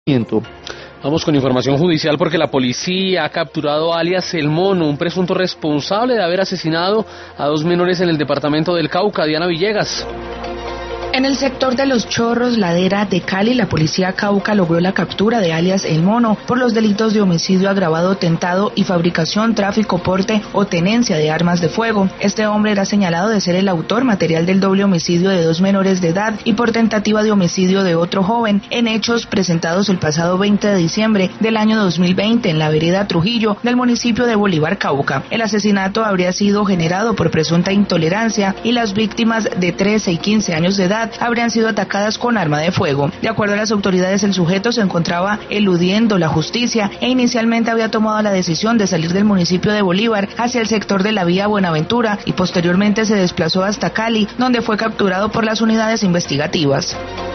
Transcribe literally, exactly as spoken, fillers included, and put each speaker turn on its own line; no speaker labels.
Vamos con información judicial porque la policía ha capturado a alias El Mono, un presunto responsable de haber asesinado a dos menores en el departamento del Cauca. Diana Villegas.
En el sector de Los Chorros, Ladera de Cali, la policía Cauca logró la captura de alias El Mono por los delitos de homicidio agravado tentado y fabricación, tráfico, porte o tenencia de armas de fuego. Este hombre era señalado de ser el autor material del doble homicidio de dos menores de edad y por tentativa de homicidio de otro joven, en hechos presentados el pasado veinte de diciembre del año dos mil veinte en la vereda Trujillo del municipio de Bolívar, Cauca. El asesinato habría sido generado por presunta intolerancia y las víctimas de trece y quince años de edad habrían sido atacadas con arma de fuego. De acuerdo a las autoridades, el sujeto se encontraba eludiendo la justicia e inicialmente había tomado la decisión de salir del municipio de Bolívar hacia el sector de la vía Buenaventura y posteriormente se desplazó hasta Cali, donde fue capturado por las unidades investigativas.